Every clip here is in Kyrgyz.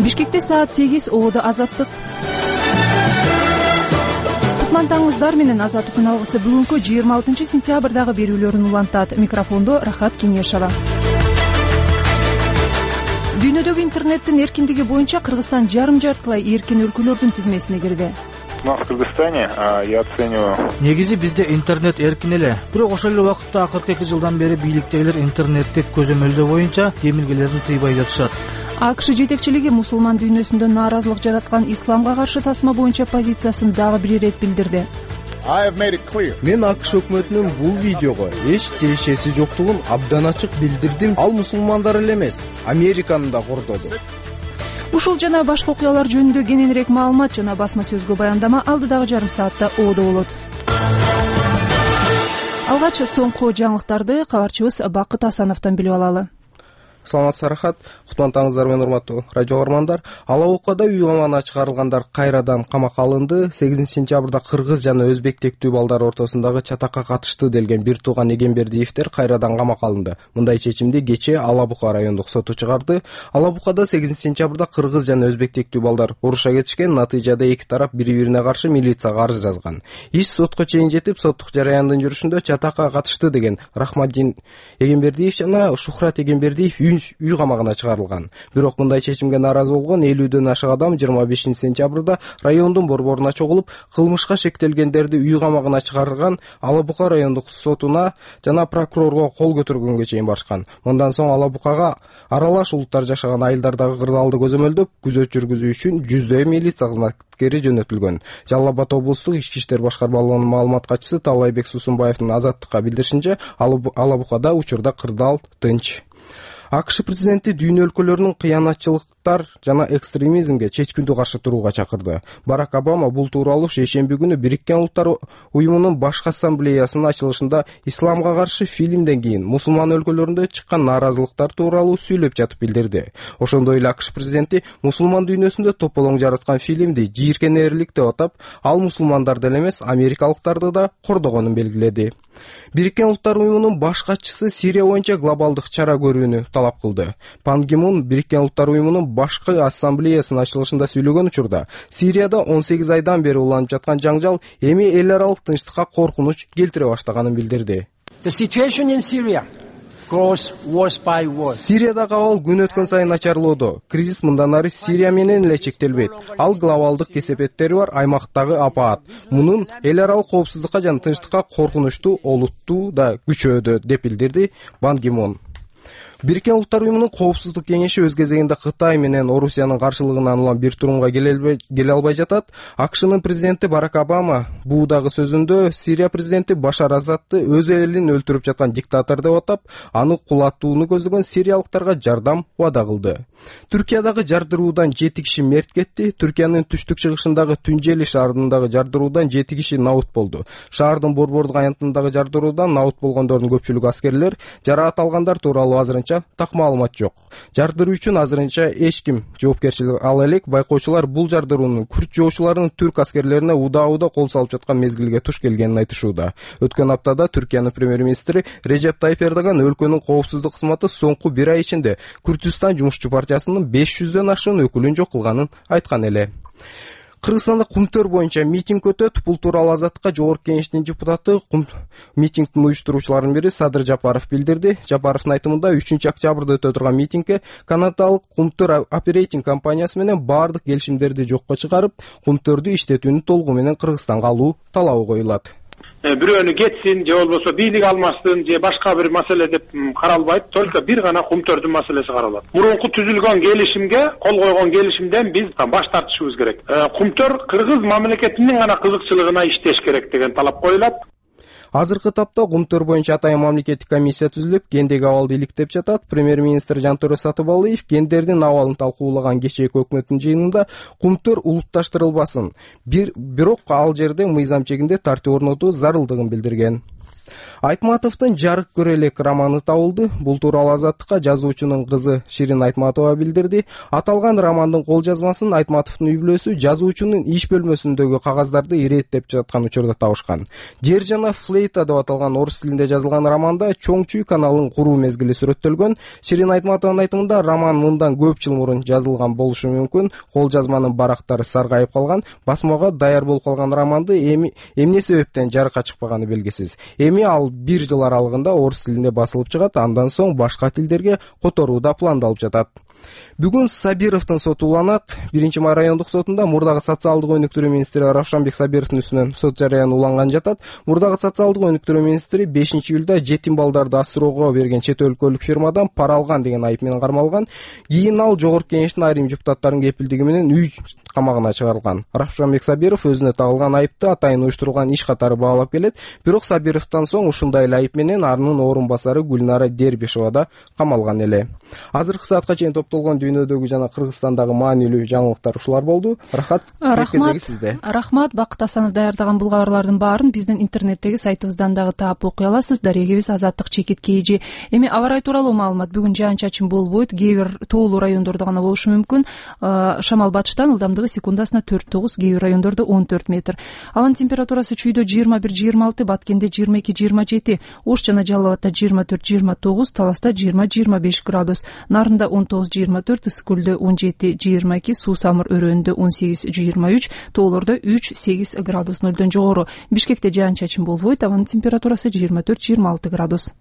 Бишкекте саат 8 ободо Азаттык. Кутмантаңыздар менен Азаттык күн алгысы бүгүнкү 26 сентябрдагы берүүлөрүн улантат. Микрофондо Рахат Кеңешова. Дүйнөдөгү интернеттин эркиндиги боюнча Кыргызстан жарым-жартылай эркин өлкөлөрдүн тизмесине кирди. В Кыргызстане я оцениваю. Негизи бизде интернет эркин эле. Бирок ошол эле убакытта акыркы 2 жылдан бери бийликтегилер интернетти көзөмөлдөө боюнча демилгелерин тыйбай жатышат. АКШ жетекчилиги мусулман дүйнөсүндө нааразылык жараткан исламга каршы тасма боюнча позициясын дагы бир ирет билдирди. Мен АКШ өкмөтүнүн бул видеого эч тиешеси жоктугун абдан ачык билдирдим. Ал мусулмандар эле эмес, Американы да кордоду. Ушул жана башка окуялар жөнүндө кененирээк маалымат жана басма сөзгө баяндама алдыдагы жарым саатта ободо болот. Алгач соңку жаңылыктарды кабарчыбыз Бакыт Асановдон билип алалы. Саламатсыздар Рахат, кутмантаңыздар менен урматтуу радио көрөрмандар. Алабукада үй камагына чыгарылгандар кайрадан камакка алынды. 8 сентябрда кыргыз жана өзбек тектүү балдар ортосундагы чатакка катышты делген бир тууган Эгембердиевдер кайрадан камакка алынды. Мындай чечимди кечээ Алабука райондук соту чыгарды. Алабукада 8 сентябрда кыргыз жана өзбек тектүү балдар уруша кетишкен. Натыйжада эки тарап бири-бирине каршы милицияга арыз жазган. Иш сотко чейин жетип, соттук жараяндын жүрүшүндө чатакка катышты деген Рахматдин Эгембердиев жана Шухрат Эгембердиев үй камагына чыгарылган. Бирок мындай чечимге нааразы болгон 50дөн ашык адам 25 сентябрда райондун борборуна чогулуп, кылмышка шектелгендерди үй камагына чыгарган Алабука райондук сотуна жана прокурорго кол көтөргөнгө чейин барышкан. Мындан соң Алабукага аралаш улуттар жашаган айылдардагы кырдаалды көзөмөлдөп, күзөт жүргүзүү үчүн 100 милиция кызматкери жөнөтүлгөн. Жалал Абад облустук ички иштер башкармалыгынын маалымат катчысы Талайбек Сусунбаевдин Азаттыкка билдиришинче, Алабукада учурда кырдаал тынч. АКШ президенти дүйнө өлкөлөрүнүн кыянатчылыктар жана экстремизмге чечкиндүү каршы турууга чакырды. Барак Обама бул тууралуу шейшемби күнү Бириккен Улуттар уюмунун башкы ассамблеясынын ачылышында исламга каршы фильмден кийин мусулман өлкөлөрүндө чыккан нааразылыктар тууралуу сүйлөп жатып билдирди. Ошондой эле АКШ президенти мусулман дүйнөсүндө тополоң жараткан фильмди жийиркенээрлик деп атап, ал мусулмандарды эле эмес, америкалыктарды да кордогонун белгиледи. Бириккен Улуттар уюмунун баш катчысы Сирия боюнча глобалдык чара көрүүнү талап кылды. Пан Ги Мун Бириккен Улуттар уюмунун башкы ассамблеясынын ачылышында сүйлөгөн учурда Сирияда 18 айдан бери уланып жаткан жаңжал эми эл аралык тынчтыкка коркунуч келтире баштаганын билдирди. Сириядагы абал күн өткөн сайын начарлоодо. Кризис мындан ары Сирия менен эле чектелбейт. Ал глобалдык кесепеттери бар аймактагы апаат. Мунун эл аралык коопсуздукка жана тынчтыкка коркунучтуу олуттуу да күчөөдө, деп билдирди Пан Ги Мун. Бириккен Улуттар уюмунун коопсуздук кеңеши өз кезегинде Кытай менен Орусиянын каршылыгынан улам бир турумга келе албай жатат. АКШнын президенти Барак Обама буудагы сөзүндө Сирия президенти Башар Асадты өз элин өлтүрүп жаткан диктатор деп атап, аны кулатууну көздөгөн сириялыктарга жардам убада кылды. Түркиядагы жардыруудан 7 киши мерт кетти. Түркиянын түштүк-чыгышындагы Түнжели шаарындагы жардыруудан 7 киши наут болду. Шаардын борбордук аянтындагы жардыруудан наут болгондордун көпчүлүгү аскерлер, жараат алгандар тууралуу азырынча так маалымат жок. Жардыруу үчүн азырынча эч ким жоопкерчилик ала элек. Байкоочулар бул жардыруунун күрт жоочуларынын түрк аскерлерине удаа кол салып жаткан мезгилге туш келгенин айтышууда. Өткөн аптада Түркиянын премьер-министри Режеп Тайип Эрдоган өлкөнүн коопсуздук кызматы соңку бир ай ичинде Күрдүстан жумушчу партиясынын 500дөн ашуун өкүлүн жок кылганын айткан эле. Кыргызстанда Кумтөр боюнча митинг өтөт. Бул тууралуу Азаттыкка Жогорку Кеңештин депутаты митингдин уюштуруучуларынын бири Садыр Жапаров билдирди. Жапаровдун айтымында 3-октябрда өтө турган митингке канадалык Кумтөр оперейтинг компаниясы менен баардык келишимдерди жокко чыгарып, Кумтөрдү иштетүүнү толугу менен Кыргызстанга алуу талабы коюлат. Бирөөнү кетсин же болбосо бийлик алмасын же башка бир маселе деп каралбайт, только бир гана Кумтөрдүн маселеси каралат. Мурунку түзүлгөн келишимге, кол койгон келишимден биз баш тартышыбыз керек. Кумтөр кыргыз мамлекетинин гана кызыкчылыгына иштеш керек деген талап коюлат. Азыркы тапта Кумтөр боюнча атайын мамлекеттик комиссия түзүлүп, гендеги абалды иликтеп жатат. Премьер-министр Жантөре Сатыбалыев гендердин абалын талкуулаган кечээки өкмөттүн жыйынында Кумтөр улутташтырылбасын, бирок ал жерде мыйзам чегинде тартип орнотуу зарылдыгын билдирген. Айтматовдун «Жарык көрө элек» романы табылды. Бул тууралуу Азаттыкка жазуучунун кызы Ширин Айтматова билдирди. Аталган романдын кол жазмасын Айтматовдун үй бүлөсү жазуучунун иш бөлмөсүндөгү кагаздарды иреттеп жаткан учурда табышкан. Жер жана флейта деп аталган орус тилинде жазылган романда Чоң Чүй каналын куруу мезгили сүрөттөлгөн. Ширин Айтматованын айтымында роман мындан көп жыл мурун жазылган болушу мүмкүн. Кол жазманын барактары саргайып калган, басмага даяр болуп калган романды эмне себептен жарыкка чыкпаганы белгисиз. Эми ал 1 жыл аралыгында орус тилинде басылып чыгат, андан соң башка тилдерге которуу да пландалып жатат. Бүгүн Сабировдун соту уланат. 1-май райондук сотунда мурдагы социалдык өнүктүрүү министри Равшанбек Сабировдун үстүнөн сот жарыяны уланган жатат. Мурдагы социалдык өнүктүрүү министри 5-июлда жетим балдарды асыроого берген чет өлкөлүк фирмадан пара алган деген айып менен кармалган. Кийин ал жогорку кеңештин айрым депутаттарынын кепилдиги менен үй камагына чыгарылган. Равшанбек Сабиров өзүнө тагылган айыпты атайын уюштурулган иш катары баалап келет. Бирок Сабировдон соң ушундай эле айып менен анын орун басары Гүлнара Дербишева да камалган эле. Азыркы саатка чейин топтолгон дүйнөдөгү жана Кыргызстандагы маанилүү жаңылыктар ушулар болду. Рахмат сизде. Рахмат, Бакыт Асанов даярдаган бул кабарлардын баарын биздин интернеттеги сайтыбыздан дагы таап окуй аласыз. Дарегибиз Азаттык Чекит KG. Эми аба ырайы тууралуу маалымат. Бүгүн жаан-чачын болбойт. Кээ бир тоолуу райондордо гана болушу мүмкүн. Шамал батыштан ылдамдыгы секундасына 4-9, кээ бир райондордо 14 метр. Абанын температурасы чүйдө 21-26, Баткенде 22-27, Ош жана Жалал Абадта 24-29, Таласта 20-25 градус, Нарында 19-24, Ысык Көлдө 17-22, Суу Самыр өрөөнүндө 18-23, тоолордо 3-8 градус нөлдөн жогору. Бишкекте жаан-чачын болбойт, абанын температурасы 24-26 градус.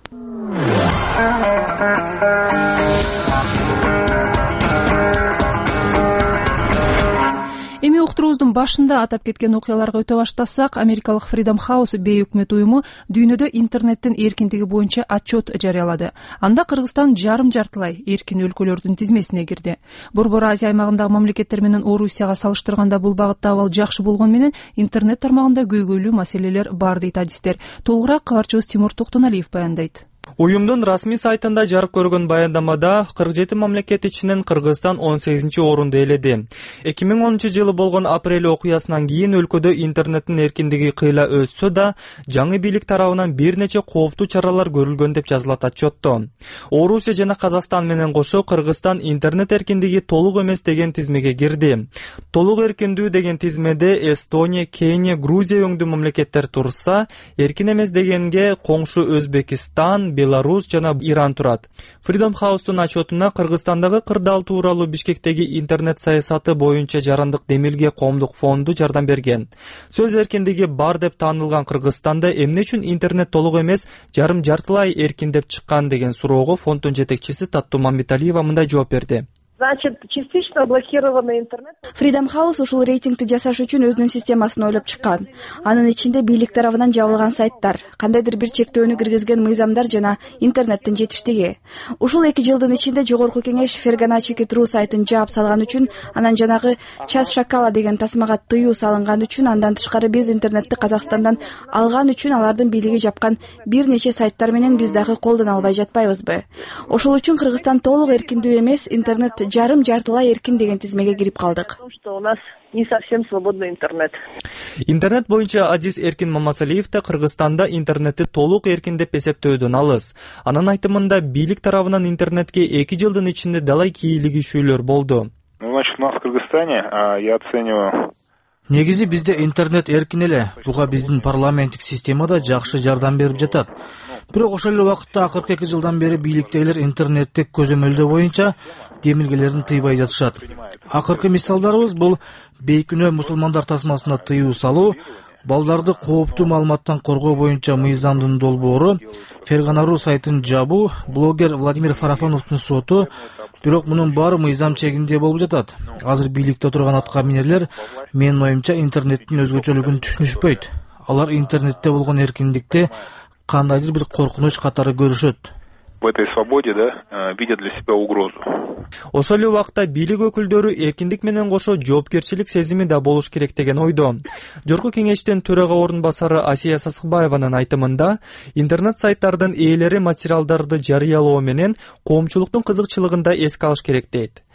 Эми уктуруубуздун башында атап кеткен окуяларга өтө баштасак, америкалык Freedom House бейөкмөт уюму дүйнөдө интернеттин эркиндиги боюнча отчет жарыялады. Анда Кыргызстан жарым-жартылай эркин өлкөлөрдүн тизмесине кирди. Борбор Азия аймагындагы мамлекеттер менен Орусияга салыштырганда бул багытта абал жакшы болгон менен интернет тармагында көйгөйлүү маселелер бар дейт адистер. Толугураак кабарчыбыз Тимур Токтоналиев баяндайт. Уюмдун расмий сайтында жарык көргөн баяндамада 47 мамлекет ичинен Кыргызстан 18-орунду ээледи. 2010-жылы болгон апрель окуясынан кийин өлкөдө интернеттин эркиндиги кыйла өссө да, жаңы бийлик тарабынан бир нече кооптуу чаралар көрүлгөн деп жазылат отчетто. Орусия жана Казакстан менен кошо Кыргызстан интернет эркиндиги толук эмес деген тизмеге кирди. Толук эркиндүү деген тизмеде Эстония, Кения, Грузия өңдүү мамлекеттер турса, эркин эмес дегенге коңшу Өзбекистан, Беларусь жана Иран турат. Freedom House'тун отчетуна Кыргызстандагы кырдаал тууралуу Бишкектеги интернет саясаты боюнча жарандык Демилге коомдук фонду жардам берген. Сөз эркиндиги бар деп таанылган Кыргызстанда эмне үчүн интернет толук эмес, жарым-жартылай эркин деп чыккан деген суроого фонддун жетекчиси Таттуу Мамбеталиева мындай жооп берди. Значит, частично блокированный интернет. Freedom House ушул рейтингти жасаш үчүн өзүнүн системасын ойлоп чыккан. Анын ичинде бийлик тарабынан жабылган сайттар, кандайдыр бир чектөөнү киргизген мыйзамдар жана интернеттин жетиштиги. Ушул 2 жылдын ичинде жогорку кеңеш Ферганачи.ру сайтын жаап салган үчүн, анан жанагы Час Шакала деген тасмага тыюу салынган үчүн, андан тышкары биз интернетти Казакстандан алган үчүн алардын бийлиги жапкан бир нече сайттар менен биз дагы колдоно албай жатпайбызбы? Ошол үчүн Кыргызстан толук эркиндүү эмес, интернет жарым-жартылай эркин деген тизмеге кирип калдык. Что у нас не совсем свободный интернет. Интернет боюнча Азиз Эркин Мамасалиев да Кыргызстанда интернетти толук эркин деп эсептөөдөн алыс. Анын айтымында бийлик тарабынан интернетке 2 жылдын ичинде далай кийлигишүүлөр болду. Значит, у нас в Кыргызстане я оцениваю. Негизи бизде интернет эркин эле. Буга биздин парламенттик системада жакшы жардам берип жатат. Бирок ошол эле убакытта акыркы 2 жылдан бери бийликтегилер интернетти көзөмөлдөө боюнча демилгелерин тыйбай жатышат. Акыркы мисалдарыбыз бул бейкүнөө мусулмандар тасмасына тыюу салуу, балдарды кооптуу маалыматтан коргоо боюнча мыйзамдын долбоору, Ферганару сайтын жабуу, блогер Владимир Фарафоновдун соту. Бирок мунун баары мыйзам чегинде болуп жатат. Азыр бийликте турган аткаминерлер менин оюмча интернеттин өзгөчөлүгүн түшүнүшпөйт. Алар интернетте болгон эркиндикти кандайдыр бир коркунуч катары көрүшөт. В этой свободе, видят для себя угрозу. Ошол эле убакта бийлик өкүлдөрү эркиндик менен кошо жоопкерчилик сезими да болуш керек деген ойдо. Жогорку кеңештин төрага орун басары Асия Сасыкбаеванын айтымында, интернет сайттардын ээлери материалдарды жарыялоо менен коомчулуктун кызыкчылыгын да эске алыш керек дейт.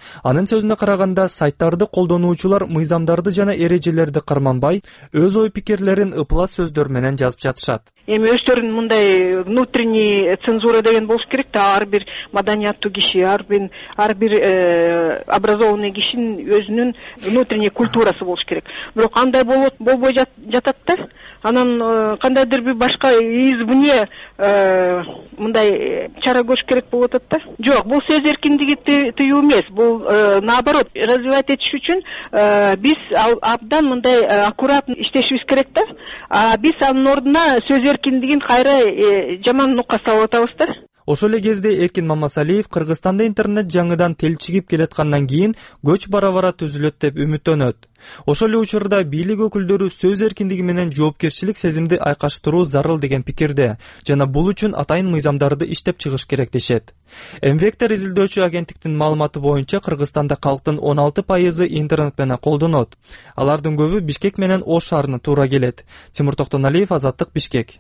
Анын сөзүнө караганда, сайттарды колдонуучулар мыйзамдарды жана эрежелерди карманбай, өз ой пикирлерин ыплас сөздөр менен жазып жатышат. Эми өздөрүнүн мындай внутренний цензура деген болуш керек да, ар бир маданияттуу киши, ар бир образованный кишинин өзүнүн внутренний культурасы болуш керек. Бирок андай болбой жатат да. Анан кандайдыр бир башка извне мындай чара көрүш керек болуп атат да. Жок, бул сөз эркиндиги тыюу эмес, бул наоборот, развивать этиш үчүн биз абдан мындай аккуратно иштешибиз керек да. Биз анын ордуна сөз эркиндигин кайра жаман нукка салып атабыз да. Ошол эле кезде Эркин Мамасалиев Кыргызстанда интернет жаңыдан телчигип келаткандан кийин көч бара-бара түзүлөт деп үмүттөнөт. Ошол эле учурда бийлик өкүлдөрү сөз эркиндиги менен жоопкерчилик сезимди айкаштыруу зарыл деген пикирде жана бул үчүн атайын мыйзамдарды иштеп чыгыш керек дешет. Мвектор изилдөөчү агенттиктин маалыматы боюнча Кыргызстанда калктын 16% интернет менен колдонот. Алардын көбү Бишкек менен Ош шаарына туура келет. Тимур Токтоналиев, Азаттык, Бишкек.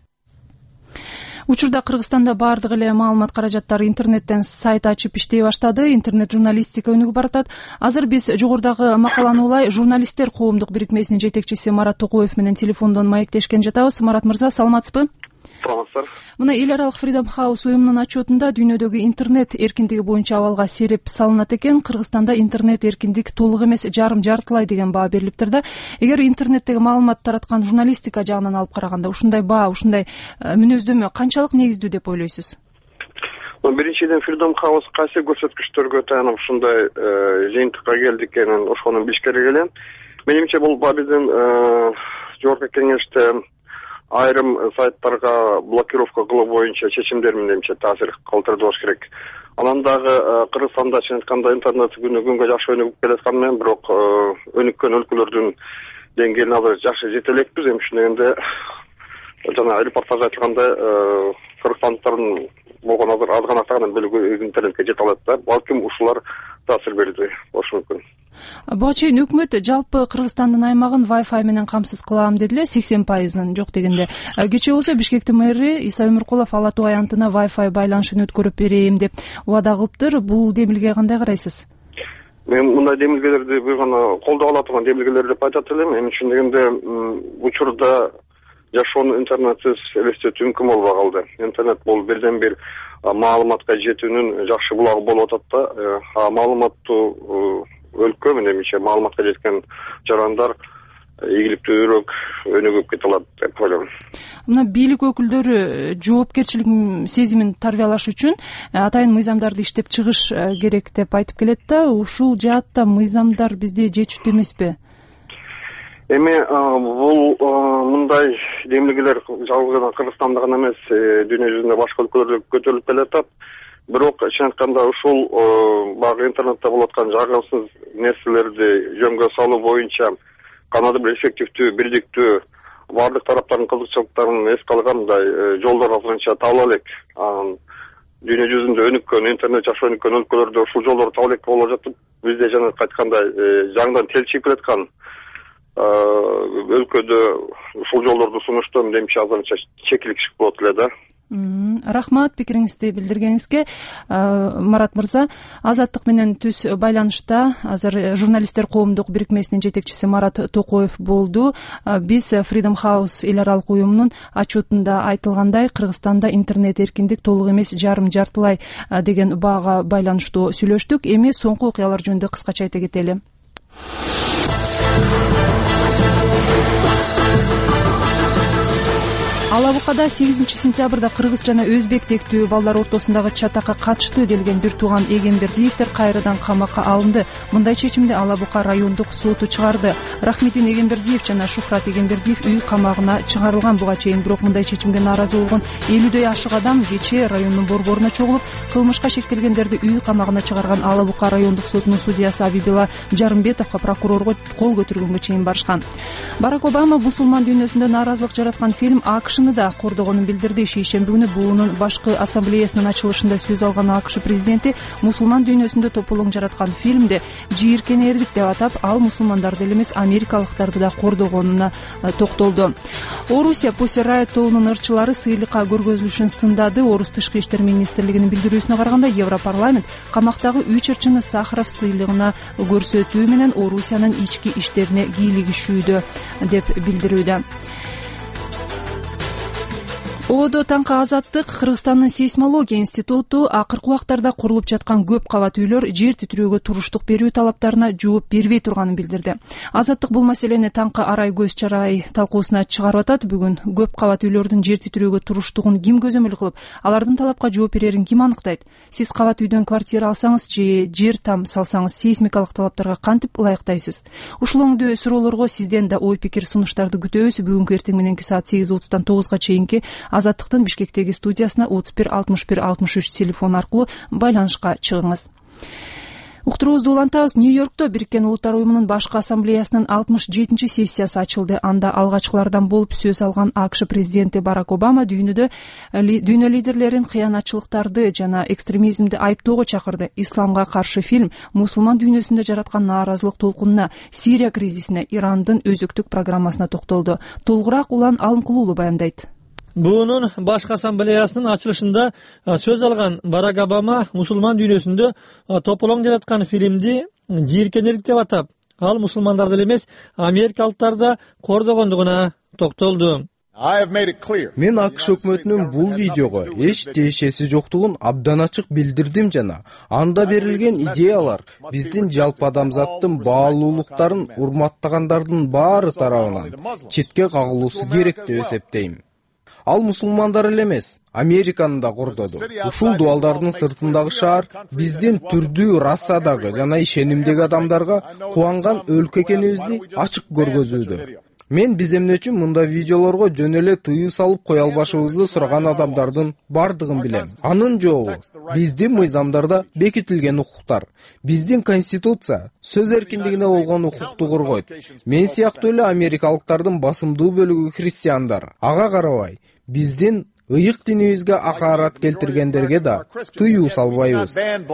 Учурда Кыргызстанда бардык эле маалымат каражаттары интернеттен сайт ачып иштей баштады. Интернет журналистика өнүгүп баратат. Азыр биз жогорудагы макаланы улай журналисттер коомдук бирикмесинин жетекчиси Марат Токоев менен телефондон маектешкен жатабыз. Марат мырза, саламатсызбы? Саламатсыздар. Мына эл аралык Freedom House уюмунун отчетунда дүйнөдөгү интернет эркиндиги боюнча абалга сереп салынат экен. Кыргызстанда интернет эркиндик толук эмес, жарым-жартылай деген баа берилиптир да. Эгер интернеттеги маалымат тараткан журналистика жагынан алып караганда ушундай баа, ушундай мүнөздөмө канчалык негиздүү деп ойлойсуз? Биринчиден Freedom House кайсы көрсөткүчтөргө таянып ушундай жыйынтыкка келди экенин ошону билиш керек эле. Менимче бул биздин жогорку кеңеште айрым сайттарга блокировка кылуу боюнча чечимдер мененче таасир калтырды болуш керек. Анан дагы Кыргызстанда чын айтканда интернет күнгө жакшы өнүгүп келатканы менен, бирок өнүккөн өлкөлөрдүн деңгээлине азыр жакшы жете элекпиз. Эми ошондой жана репортаж айтылгандай кыргызстандыктардын болгон азыр аз гана саны бөлүгү интернетке жете алат да. Балким ушулар таасир берди болушу мүмкүн. Буга чейин өкмөт жалпы Кыргызстандын аймагын Wi-Fi менен камсыз кылам деди эле, 80%-ын жок дегенде. Кечээ болсо Бишкектин мэри Иса Өмүркулов Ала Тоо аянтына Wi-Fi байланышын өткөрүп берейм деп убада кылыптыр. Бул демилге кандай карайсыз? Мен мындай демилгелерди бир гана колдоп ала турган демилгелер деп айтат элем. Эми ошон дегенде учурда жашоону интернетсиз элестетүү мүмкүн болбой калды. Интернет бул бирден бир маалыматка жетүүнүн жакшы булагы болуп атат да. Маалыматтуу өлкө менимче маалыматка жеткен жарандар ийгиликтүүрөөк өнүгүп кете алат деп ойлойм. Мына бийлик өкүлдөрү жоопкерчилик сезимин тарбиялаш үчүн атайын мыйзамдарды иштеп чыгыш керек деп айтып келет да. Ушул жаатта мыйзамдар бизде жетиштүү эмеспи? Эми бул мындай демилгелер жалгыз гана Кыргызстанда гана эмес, дүйнө жүзүндө башка өлкөлөрдө көтөрүлүп келатат. Бирок чын айтканда ушул багы интернетте болуп аткан жагымсыз нерселерди жөнгө салуу боюнча кандайдыр бир эффективдүү, бирдиктүү бардык тараптардын кызыкчылыктарын эске алгандай жолдор азырынча табыла элек. Дүйнө жүзүндө өнүккөн, интернет жакшы өнүккөн өлкөлөрдө ушул жолдор табыла элек болуп жатып, бизде жана айткандай жаңыдан телчип келаткан өлкөдө ушул жолдорду сунуштоо менимче азырынча чекилик болот эле да. Рахмат пикириңизди билдиргениңизге. Марат мырза, Азаттык менен түз байланышта азыр журналисттер коомдук бирикмесинин жетекчиси Марат Токоев болду. Биз Freedom House эл аралык уюмунун отчетунда айтылгандай, Кыргызстанда интернет эркиндик толук эмес, жарым-жартылай деген баага байланыштуу сүйлөштүк. Эми соңку окуялар жөнүндө кыскача айта кетели. Ала Букада 8-сентябрда кыргыз жана өзбек тектүү балдар ортосундагы чатакка катышты делген бир тууган Эгембердиевдер кайрадан камакка алынды. Мындай чечимди Ала Бука райондук соту чыгарды. Рахметин Эгембердиев жана Шухрат Эгембердиев үй камагына чыгарылган буга чейин, бирок мындай чечимге нааразы болгон 50дөй ашык адам кечээ райондун борборуна чогулуп, кылмышка шектелгендерди үй камагына чыгарган Ала Бука райондук сотунун судьясы Абибила Жарымбетовго прокурорго кол көтөргөнгө чейин барышкан. Барак Обама мусулман дүйнөсүндө нааразылык жараткан фильм АКШнын аны да кордогонун билдирди. Шейшемби күнү буунун башкы ассамблеясынын ачылышында сөз алган АКШ президенти мусулман дүйнөсүндө тополоң жараткан фильмди жийиркенердик деп атап, ал мусулмандарды эле эмес америкалыктарды да кордогонуна токтолду. Орусия Pussy Riot тобунун ырчылары сыйлыкка көргөзүлүшүн сындады. Орус тышкы иштер министрлигинин билдирүүсүнө караганда, Европарламент камактагы 3 ырчыны Сахаров сыйлыгына көрсөтүү менен Орусиянын ички иштерине кийлигишүүдө деп билдирүүдө. ООД таңкы азаттык Кыргызстандын сейсмология институту акыркы убактарда курулуп жаткан көп кабат үйлөр жер титирөөгө туруштук берүү талаптарына жооп бербей турганын билдирди. Азаттык бул маселени таңкы арай көз чарай талкуусуна чыгарып атат. Бүгүн көп кабат үйлөрдүн жер титирөөгө туруштугун ким көзөмөл кылып, алардын талапка жооп берерин ким аныктайт? Сиз кабат үйдөн квартира алсаңыз же жер там салсаңыз сейсмикалык талаптарга кантип ылайыктайсыз? Ушул өңдүү суроолорго сизден да ой пикир сунуштарды күтөбүз. Бүгүнкү эртең мененки саат 8:30-тан 9-га чейинки Азаттыктын Бишкектеги студиясына 31 61 63 телефон аркылуу байланышка чыгыңыз. Уктуруубузду улантабыз. Нью-Йоркто Бириккен Улуттар уюмунун башкы ассамблеясынын 67 сессиясы ачылды. Анда алгачкылардан болуп сөз алган АКШ президенти Барак Обама дүйнө лидерлерин кыянатчылыктарды жана экстремизмди айыптоого чакырды. Исламга каршы фильм мусулман дүйнөсүндө жараткан нааразылык толкунуна, Сирия кризисине, Ирандын өзөктүк программасына токтолду. Толугураак Улан Алымкулуу баяндайт. Буунун башкы ассамблеясынын ачылышында сөз алган Барак Обама мусулман дүйнөсүндө тополоң жараткан фильмди жийиркенердик деп атап, ал мусулмандарды эле эмес америкалыктарды да кордогондугуна токтолду. Мен АКШ өкмөтүнүн бул видеого эч тиешеси жоктугун абдан ачык билдирдим жана анда берилген идеялар биздин жалпы адамзаттын баалуулуктарын урматтагандардын баары тарабынан четке кагылуусу керек деп эсептейм. Ал мусулмандар эле эмес, Американы да кордоду. Ушул дуалдардын сыртындагы шаар биздин түрдүү расадагы жана ишенимдеги адамдарга кубанган өлкө экенибизди ачык көргөзүүдө. Мен биз эмне үчүн мында видеолорго жөн эле тыюу салып кое албашыбызды сураган адамдардын бардыгын билем. Анын жообу биздин мыйзамдарда бекитилген укуктар. Биздин конституция сөз эркиндигине болгон укукту коргойт. Мен сыяктуу эле америкалыктардын басымдуу бөлүгү христиандар. Ага карабай, биздин ыйык динибизге акаарат келтиргендерге да тыюу салбайбыз,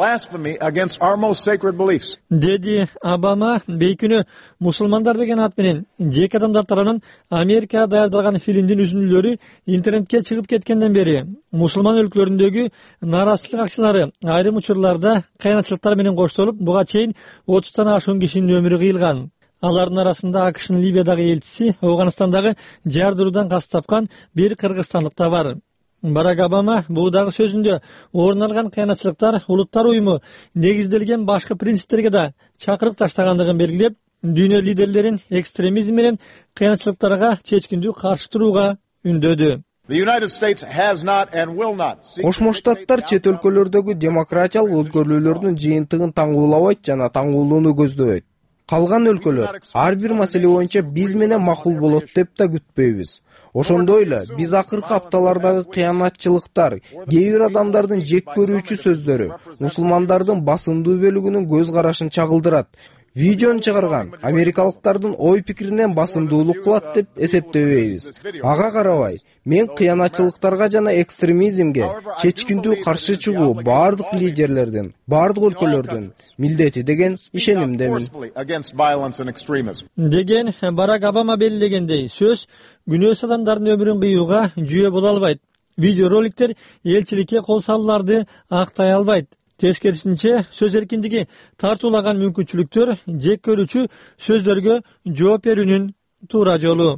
деди Обама. Бейкүнү мусулмандар деген ат менен жеке адамдар тарабынан Америкада даярдалган фильмдин үзүндүлөрү интернетке чыгып кеткенден бери мусулман өлкөлөрүндөгү нааразычылык акчалары айрым учурларда кыянатчылыктар менен коштолуп, буга чейин 30-тан ашуун кишинин өмүрү кыйылган. Алардын арасында АКШнын Либиядагы элчиси, Афганистандагы жардыруудан кас тапкан бир кыргызстандык да бар. Барак Обама буудагы сөзүндө орун алган кыянатчылыктар улуттар уюму негизделген башкы принциптерге да чакырык таштагандыгын белгилеп, дүйнө лидерлерин экстремизм менен кыянатчылыктарга чечкиндүү каршы турууга үндөдү. Кошмо Штаттар чет өлкөлөрдөгү демократиялык өзгөрүүлөрдүн жыйынтыгын таңгуулабайт жана таңгуулууну көздөбөйт. Калган өлкөлөр ар бир маселе боюнча биз менен макул болот деп да күтпөйбүз. Ошондой эле биз акыркы апталардагы кыянатчылыктар, кээ бир адамдардын жек көрүүчү сөздөрү мусулмандардын басымдуу бөлүгүнүн көз карашын чагылдырат. Видеону чыгарган америкалыктардын ой пикиринен басымдуулук кылат деп эсептебейбиз. Ага карабай, мен кыянатчылыктарга жана экстремизмге чечкиндүү каршы чыгуу бардык лидерлердин, бардык өлкөлөрдүн милдети деген ишенимдемин, деген Барак Обама белгилегендей, сөз күнөөс адамдардын өмүрүн кыюуга жүйө боло албайт. Видеороликтер элчиликке кол салууларды актай албайт. Тескерисинче, сөз эркиндиги тартуулаган мүмкүнчүлүктөр жек көрүүчү сөздөргө жооп берүүнүн туура жолу.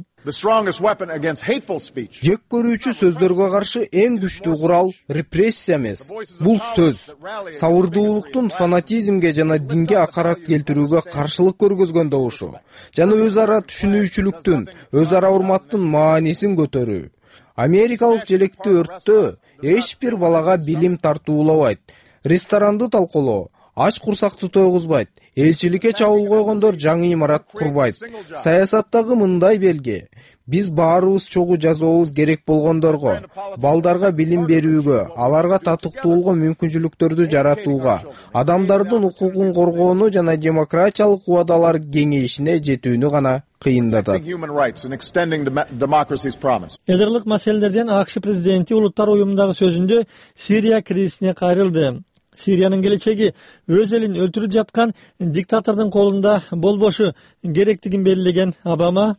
Жек көрүүчү сөздөргө каршы эң күчтүү курал репрессия эмес, бул сөз. Сабырдуулуктун фанатизмге жана динге акарат келтирүүгө каршылык көргөзгөн добушу жана өз ара түшүнүүчүлүктүн, өз ара урматтын маанисин көтөрүү. Америкалык желекти өрттөө эч бир балага билим тартуулабайт. Ресторанды талкуулоо Ач курсакты тойгузбайт. Элчиликке чабуул койгондор жаңы имарат курбайт. Саясаттагы мындай белги: биз баарыбыз чогуу жазуубуз керек болгондорго, балдарга билим берүүгө, аларга татыктуулго мүмкүнчүлүктөрдү жаратууга, адамдардын укугун коргоону жана демократиялык убадалар кеңейишине жетүүнү гана кыйындатат. Эдерлик маселелерден АКШ президенти Улуттар уюмундагы сөзүндө Сирия кризисине кайрылды. Сириянын келечеги өз элин өлтүрүп жаткан диктатордун колунда болбошу керектигин белгилеген Обама: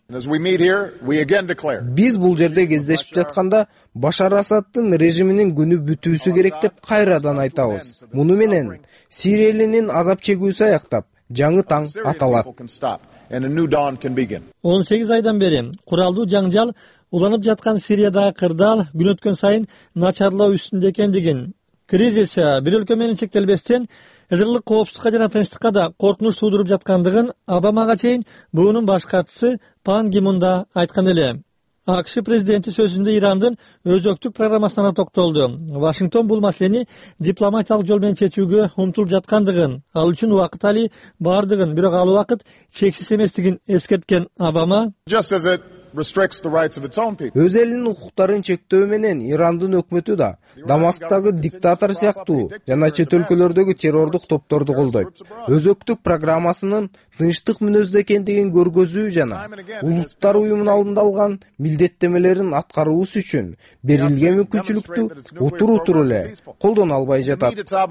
биз бул жерде кездешип жатканда Башар Асаддын режиминин күнү бүтүүсү керек деп кайрадан айтабыз. Муну менен Сирия элинин азап чегүүсү аяктап, жаңы таң аталат. 18 айдан бери куралдуу жаңжал уланып жаткан Сириядагы кырдаал күн өткөн сайын начарлоо үстүндө экендигин, кризис бир өлкө менен чектелбестен эдерлик коопсуздукка жана тынчтыкка да коркунуч туудуруп жаткандыгын Обамага чейин буунун баш катчысы Пан Ги Мун да айткан эле. АКШ президенти сөзүндө Ирандын өзөктүк программасына токтолду. Вашингтон бул маселени дипломатиялык жол менен чечүүгө умтулуп жаткандыгын, ал үчүн убакыт али бардыгын, бирок ал убакыт чексиз эместигин эскерткен Обама: өз элинин укуктарын чектөө менен Ирандын өкмөтү да Дамасктагы диктатор сыяктуу жана чет өлкөлөрдөгү террордук топторду колдойт. Өзөктүк программасынын тынчтык мүнөздө экендигин көргөзүү жана Улуттар уюмунун алдында алган милдеттемелерин аткаруусу үчүн берилген мүмкүнчүлүктү утур эле колдоно албай жатат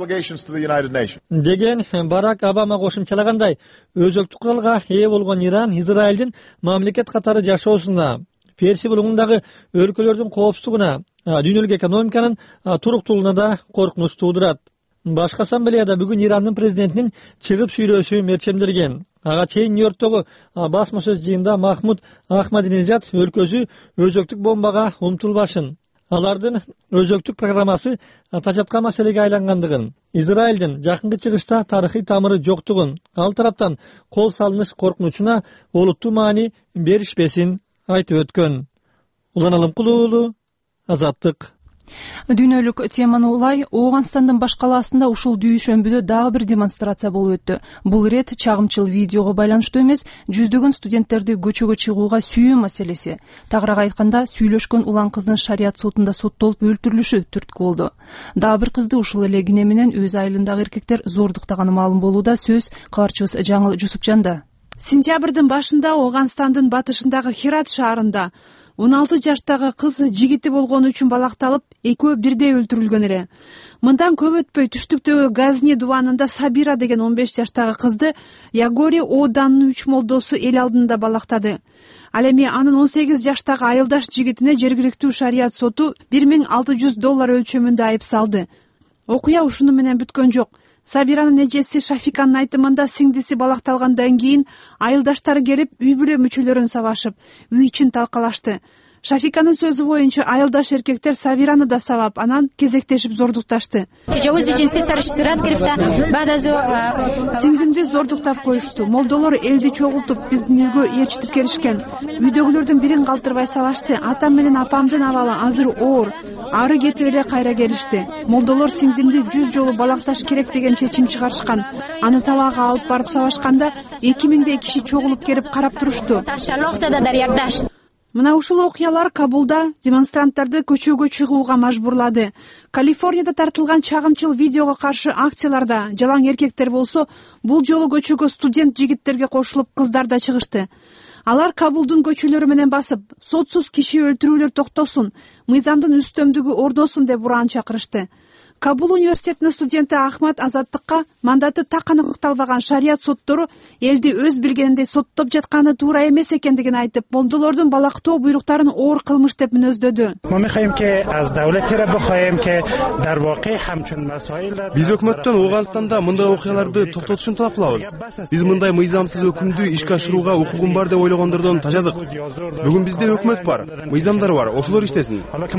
деген Барак Обама кошумчалагандай, өзөктүк куралга ээ болгон Иран Израилдин мамлекет катары жашоосуна, Персия булуңундагы өлкөлөрдүн коопсуздугуна, дүйнөлүк экономиканын туруктуулугуна да коркунуч туудурат. Башкы ассамблеяда бүгүн Ирандын президентинин чыгып сүйлөшүү мерчемделген. Ага чейин Нью-Йорктогу басма сөз жыйында Махмуд Ахмадинежад өлкөсү өзөктүк бомбага умтулбашын, алардын өзөктүк программасы тажаткан маселеге айлангандыгын, Израилдин жакынкы чыгышта тарыхый тамыры жоктугун, ал тараптан кол салыныш коркунучуна олуттуу маани беришпесин айтып өткөн. Улан Алымкулуу, Азаттык. Дүйнөлүк теманы улай, Ооганстандын баш калаасында ушул дүйшөмбүдө дагы бир демонстрация болуп өттү. Бул ирет чагымчыл видеого байланыштуу эмес, жүздөгөн студенттерди көчөгө чыгууга сүйүү маселеси. Тагыраак айтканда, сүйлөшкөн улан кыздын шарият сотунда соттолуп өлтүрүлүшү түрткү болду. Дагы бир кызды ушул эле кине менен өз айылындагы эркектер зордуктаганы маалым болууда. Сөз кабарчыбыз Жаңыл Жусупжанда. Сентябрдын башында Ооганстандын батышындагы Херат шаарында 16 жаштагы кыз жигити болгону үчүн балакталып, экөө бирдей өлтүрүлгөн эле. Мындан көп өтпөй түштүктөгү Газни дубанында Сабира деген 15 жаштагы кызды Ягори ооданынын 3 молдосу эл алдында балактады. Ал эми анын 18 жаштагы айылдаш жигитине жергиликтүү шарият соту $1600 өлчөмүндө айып салды. Окуя ушуну менен бүткөн жок. Сабиранын эжеси Шафиканын айтымында сиңдиси балакталгандан кийин айылдаштары келип, үй бүлө мүчөлөрүн сабашып, үй ичин талкалашты. Шафиканын сөзү боюнча айылдаш эркектер Сабираны да сабап, анан кезектешип зордукташты. Сиңдимди зордуктап коюшту. Молдолор элди чогултуп, биздин үйгө ээрчитип келишкен. Үйдөгүлөрдүн бирин калтырбай сабашты. Атам менен апамдын абалы азыр оор. Ары кетип эле кайра келишти. Молдолор сиңдимди 100 жолу балакташ керек деген чечим чыгарышкан. Аны талаага алып барып сабашканда 2000 киши чогулуп келип карап турушту. Мына ушул окуялар Кабулда демонстранттарды көчөгө чыгууга мажбурлады. Калифорнияда тартылган чагымчыл видеого каршы акцияларда жалаң эркектер болсо, бул жолу көчөгө студент жигиттерге кошулуп кыздар да чыгышты. Алар Кабулдун көчөлөрү менен басып, сотсуз киши өлтүрүүлөр токтосун, мыйзамдын үстөмдүгү орносун деп уран чакырышты. Кабул университетинин студенти Ахмад Азаттыкка мандаты так аныкталбаган шарият соттору элди өз билгениндей соттоп жатканы туура эмес экендигин айтып, молдолордун балактоо буйруктарын оор кылмыш деп мүнөздөдү. Биз өкмөттөн Ооганстанда мындай окуяларды токтотушун талап кылабыз. Биз мындай мыйзамсыз өкүмдү ишке ашырууга укугум бар деп ойлогондордон тажадык. Бүгүн бизде өкмөт бар, мыйзамдар бар, ошолор иштесин.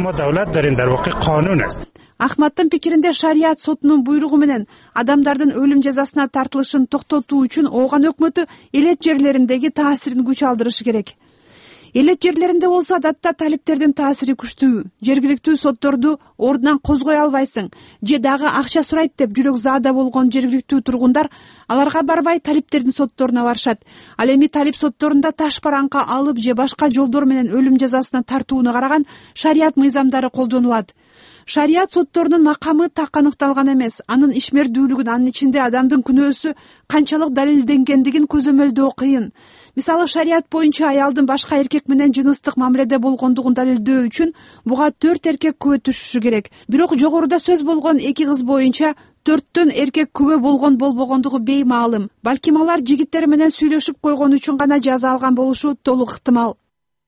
Ахматтын пикиринде шарият сотунун буйругу менен адамдардын өлүм жазасына тартылышын токтотуу үчүн Ооган өкмөтү элет жерлериндеги таасирин күч алдырышы керек. Элет жерлеринде болсо адатта талиптердин таасири күчтүү. Жергиликтүү сотторду ордунан козгой албайсың же дагы акча сурайт деп жүрөк заада болгон жергиликтүү тургундар аларга барбай талиптердин сотторуна барышат. Ал эми талип сотторунда таш бараңка алып же башка жолдор менен өлүм жазасына тартууну караган шарият мыйзамдары колдонулат. Шарият сотторунун макамы так аныкталган эмес. Анын ишмердүүлүгүн, анын ичинде адамдын күнөөсү канчалык далилденгендигин көзөмөлдөө кыйын. Мисалы, шарият боюнча аялдын башка эркек менен жыныстык мамиледе болгондугун далилдөө үчүн буга 4 эркек күбө түшүшү керек. Бирок жогоруда сөз болгон 2 кыз боюнча 4төн эркек күбө болгон болбогондугу беймаалым. Балким алар жигиттери менен сүйлөшүп койгон үчүн гана жаза алган болушу толук ыктымал.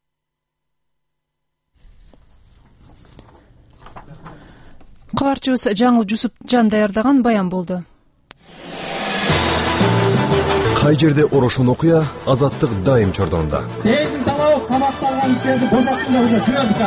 Кабарчыбыз Жаңыл Жусупжан даярдаган баян болду. Кай жерде орошун окуя, азаттык дайым чордонунда. Элдин талабы камакталган кишилерди бошотсун деп жүрөбүз.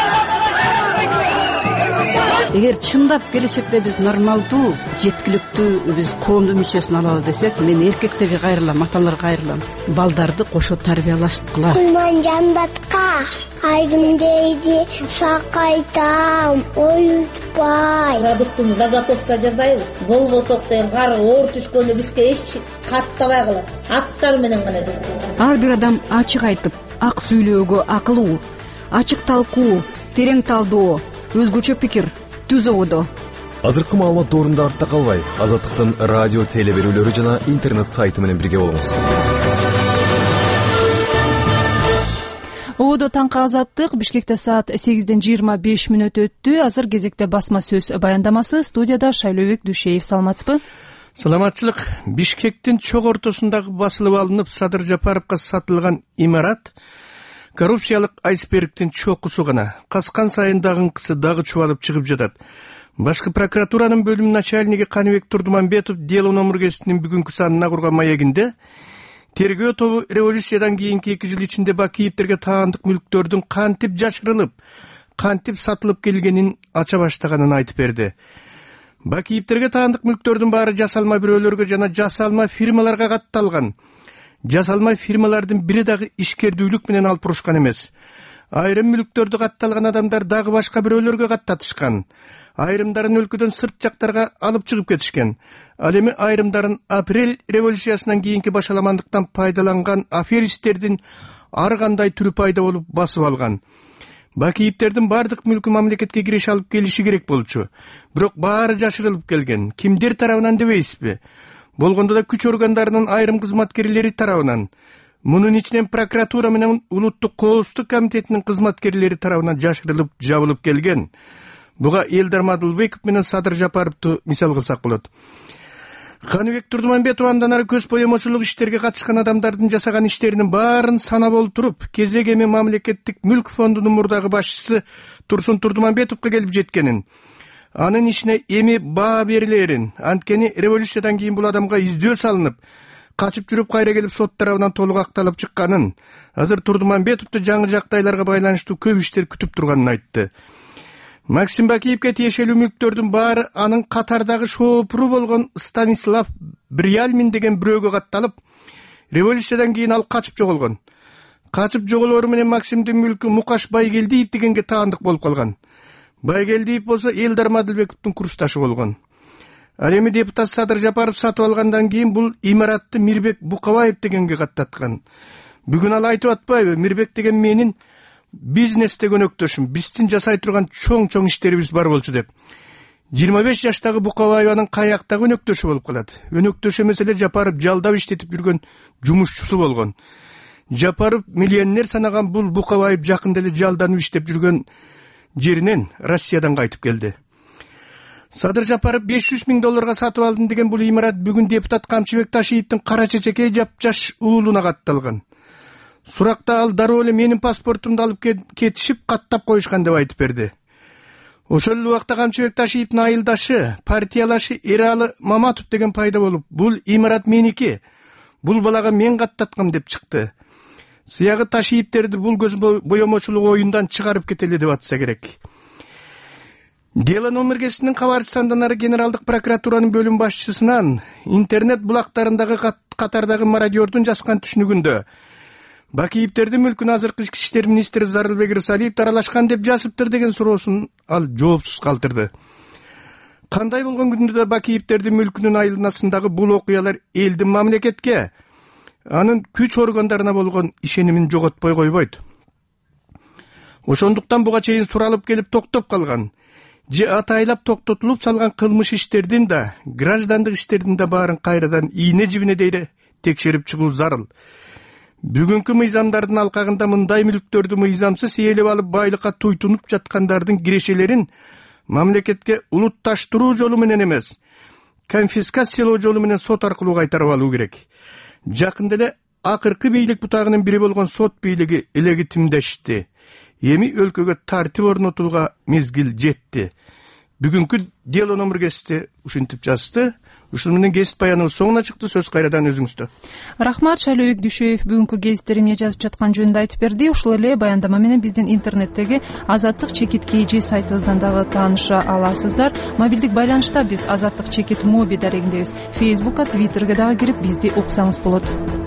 Эгер чындап келечекте биз нормалдуу, жеткиликтүү биз коомдун мүчөсүн алабыз десек, мен эркектерге кайрылам, аталарга кайрылам. Балдарды кошо тарбиялаштыкыла. Кулман жандатка айдым дейди, сакайтам, оютпай. Продуктун заготовка жасайбыз. Болбосок деген кар оор түшкөндө бизге эч каттабай калат. Аттар менен гана. Ар бир адам ачык айтып, ак сүйлөөгө акылуу, ачык талкуу, терең талдоо, өзгөчө пикир, түз ободо. Азыркы маалымат доорунда артта калбай, Азаттыктын радио теле берүүлөрү жана интернет сайты менен бирге болуңуз. Ободо таңкы Азаттык. Бишкекте саат 8:25 өттү. Азыр кезекте басма сөз баяндамасы. Студияда Шайлообек Дүйшеев. Саламатсызбы? Саламатчылык. Бишкектин чок ортосундагы басылып алынып Садыр Жапаровго сатылган имарат коррупциялык айсбергдин чокусу гана. Каскан сайын дагынкысы дагы чубалып чыгып жатат. Башкы прокуратуранын бөлүм начальниги Каныбек Турдуманбетов дело номергесинин бүгүнкү санына курган маегинде тергөө тобу революциядан кийинки 2 жыл ичинде Бакиевтерге таандык мүлктөрдүн кантип жашырылып, кантип сатылып келгенин ача баштаганын айтып берди. Бакиевтерге таандык мүлктөрдүн баары жасалма бирөөлөргө жана жасалма фирмаларга катталган. Жасалма фирмалардын бири дагы ишкердүүлүк менен алып урушкан эмес. Айрым мүлктөрдү катталган адамдар дагы башка бирөөлөргө каттатышкан. Айрымдарын өлкөдөн сырт жактарга алып чыгып кетишкен. Ал эми айрымдарын апрель революциясынан кийинки башаламандыктан пайдаланган аферисттердин ар кандай түрү пайда болуп басып алган. Бакиевтердин бардык мүлкү мамлекетке кириш алып келиши керек болчу. Бирок баары жашырылып келген. Кимдер тарабынан дебейсизби? Болгондо да күч органдарынын айрым кызматкерлери тарабынан. Мунун ичинен прокуратура менен улуттук коопсуздук комитетинин кызматкерлери тарабынан жашырылып жабылып келген. Буга Элдар Мадылбеков менен Садыр Жапаровду мисал кылсак болот. Каныбек Турдуманбетов андан ары көз боемочулук иштерге катышкан адамдардын жасаган иштеринин баарын санап олтуруп, кезек эми мамлекеттик мүлк фондунун мурдагы башчысы Турсун Турдуманбетовго келип жеткенин, анын ишине эми баа берилерин, анткени революциядан кийин бул адамга издөө салынып, качып жүрүп кайра келип сот тарабынан толук акталып чыкканын, азыр Турдуманбетовду жаңы жактайларга байланыштуу көп иштер күтүп турганын айтты. Максим Бакиевге тиешелүү мүлктөрдүн баары анын катардагы шоопуру болгон Станислав Брияльмин деген бирөөгө катталып, революциядан кийин ал качып жоголгон. Качып жоголору менен Максимдин мүлкү Мукаш Байгелдиев дегенге таандык болуп калган. Байгелдиев болсо Элдар Мадылбековдун курсташы болгон. Ал эми депутат Садыр Жапаров сатып алгандан кийин бул имаратты Мирбек Букабаев дегенге каттаткан. Бүгүн ал айтып атпайбы, Мирбек деген менин бизнесте өнөктөшүм, биздин жасай турган чоң иштерибиз бар болчу деп. 25 жаштагы Букабаеванын каяктагы өнөктөшү болуп калат. Өнөктөшү эмес эле Жапаров жалдап иштетип жүргөн жумушчусу болгон. Жапаров миллионер санаган бул Букабаев жакында эле жалданып иштеп жүргөн жеринен Россиядан кайтып келди. Садыр Жапаров 500 000 долларга сатып алдым деген бул имарат бүгүн депутат Камчыбек Ташиевдин кара чечекей жапжаш уулуна катталган. Суракта ал дароо эле менин паспортумду алып кетишип каттап коюшкан деп айтып берди. Ошол эле убакта Камчыбек Ташиевдин айылдашы, партиялашы Эралы Маматов деген пайда болуп, бул имарат меники, бул балага мен каттаткам деп чыкты. Сыягы Ташиевтерди бул көз боемочулук оюндан чыгарып кетели деп атса керек. Дело номергесинин кабарчысы андан ары генералдык прокуратуранын бөлүм башчысынан интернет булактарындагы катардагы мародердун жазган түшүнүгүндө Бакиевтердин мүлкүн азыркы ички иштер министри Зарылбек Рысалиев таралашкан деп жазыптыр деген суроосун ал жоопсуз калтырды. Кандай болгон күндө да Бакиевтердин мүлкүнүн айланасындагы бул окуялар элдин мамлекетке, анын күч органдарына болгон ишенимин жоготпой койбойт. Ошондуктан буга чейин суралып келип токтоп калган же атайлап токтотулуп салган кылмыш иштердин да, граждандык иштердин да баарын кайрадан ийне жибине дейре текшерип чыгуу зарыл. Бүгүнкү мыйзамдардын алкагында мындай мүлктөрдү мыйзамсыз ээлеп алып байлыкка туйтунуп жаткандардын кирешелерин мамлекетке улутташтыруу жолу менен эмес, конфискациялоо жолу менен сот аркылуу кайтарып алуу керек. Жакында эле акыркы бийлик бутагынын бири болгон сот бийлиги легитимдешти. Эми өлкөгө тартип орнотууга мезгил жетти. Бүгүнкү дело номер кести ушинтип жазды. Ушун менен гезит баяныбыз соңуна чыкты. Сөз кайрадан өзүңүздө. Рахмат, Шайлообек Дүйшөев бүгүнкү гезиттер эмне жазып жаткан жөнүндө айтып берди. Ушул эле баяндама менен биздин интернеттеги Азаттык чекит KG сайтыбыздан дагы тааныша аласыздар. Мобилдик байланышта биз Азаттык чекит моби дарегиндебиз. Фейсбукка, Твиттерге дагы кирип бизди уксаңыз болот.